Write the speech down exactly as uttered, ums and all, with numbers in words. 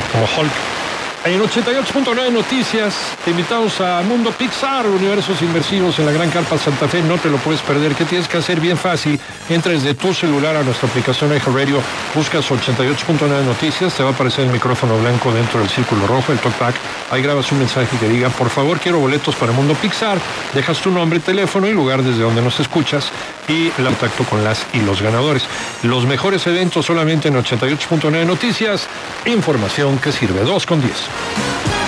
como Hulk. En ochenta y ocho punto nueve Noticias, te invitamos a Mundo Pixar, universos inmersivos en la Gran Carpa Santa Fe. No te lo puedes perder. ¿Qué tienes que hacer? Bien fácil. Entra desde tu celular a nuestra aplicación iHeartRadio, buscas ochenta y ocho punto nueve Noticias, te va a aparecer el micrófono blanco dentro del círculo rojo, el talkback. Ahí grabas un mensaje que diga, por favor, quiero boletos para Mundo Pixar. Dejas tu nombre, teléfono y lugar desde donde nos escuchas y el contacto con las y los ganadores. Los mejores eventos solamente en ochenta y ocho punto nueve Noticias. Información que sirve. dos con diez.